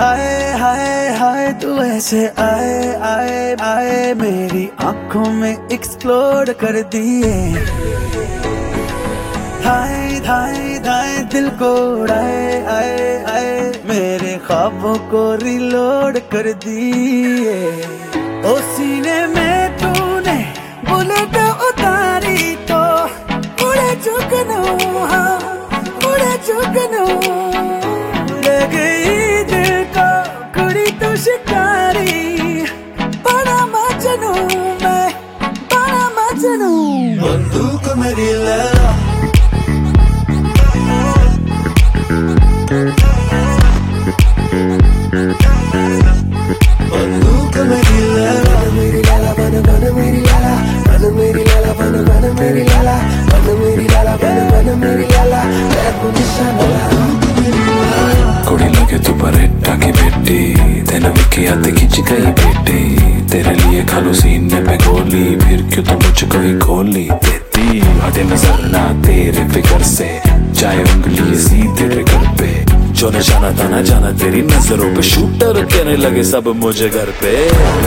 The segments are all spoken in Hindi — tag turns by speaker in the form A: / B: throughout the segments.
A: हाय हाय हाय तू ऐसे आए आए आए मेरी आंखों में एक्सप्लोड कर दिए। हाय हाय हाय दिल को उड़ाए आए आए मेरे ख्वाबों को रिलोड कर दिए। ओ सीने में तूने बुलेट उतारी तो उड़े जुगनू, हाँ उड़े जुगनू। ले गई दिल को कुड़ी तो शिकारी, बड़ा मजनू मैं, बड़ा मजनू। बंदूक मेरी लैला, बंदूक मेरी लैला, मेरी लैला बन बन मेरी लैला, बन मेरी लैला बन बन मेरी लैला, बन मेरी लैला बन बन मेरी लैला, मैं तू निशाना
B: कुड़ी लगे तू बरेटा की बेटी, तेने विकी हाथ खींच गई बेटी। तेरे लिए खालू सीने पे गोली, फिर क्यों तो मुझको ही गोली देती। हटे नजर ना तेरे फिकर से, जाए उंगली सीधे ट्रिगर पे। जो निशाना था ना जाना तेरी नजरों पे, शूटर कहने लगे सब मुझे घर पे।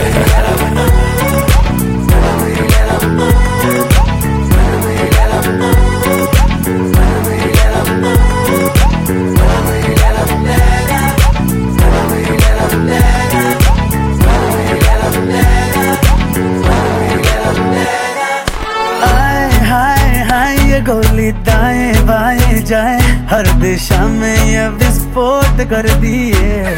A: गोली दाएं बाएं जाए, हर दिशा में ये विस्फोट कर दिए।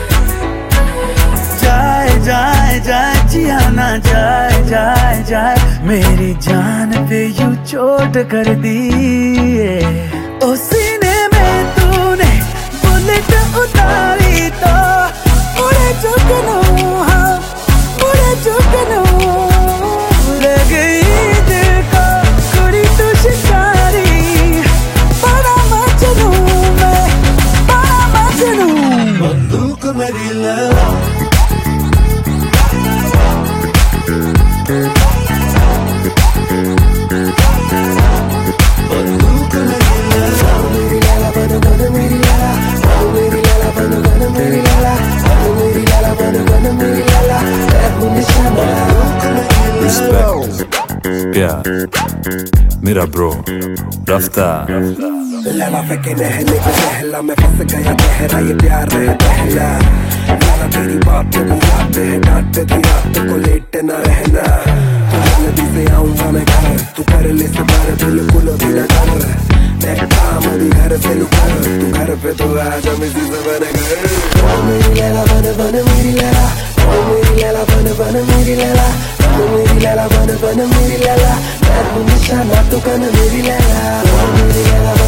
A: जाए जाए जाए जिया ना जाए जाए जाए, मेरी जान पे यूं चोट कर दिए। ओ सीने में तूने बुलेट उतारी तो उड़े जुगनू, हाँ उड़े जुगनू। ले गई दिल को कुड़ी तो शिकारी, बड़ा मजनू मैं, बड़ा मजनू। बंदूक मेरी लैला, बंदूक मेरी लैला, मेरी लैला बन बन मेरी लैला, बन मेरी लैला बन बन मेरी लैला, बन मेरी लैला बन बन मेरी लैला, मैं तू निशाना।
B: रिस्पेक्ट प्यार मेरा ब्रो रफ्ता।
C: लैला फेंके नहले पे पहला, मैं फंस गया गहरा ये प्यार है पहला। लैला तेरी बात में याद है, डांटते थे रात को लेट न रहना। जल्दी से आऊंगा मैं घर, तू कर ले सबर बिल्कुल भी न डर। मैं काम भी घर से लुकर, तू घर पे तो आजा मिसी से बन घर। मेरी लैला बन बन मेरी लैला, मेरी लैला बन बन मेरी लैला, मेरी लैला बन बन मेरी लैला, मैं तू निशाना तू कन मेरी लैला, मेरी लैला।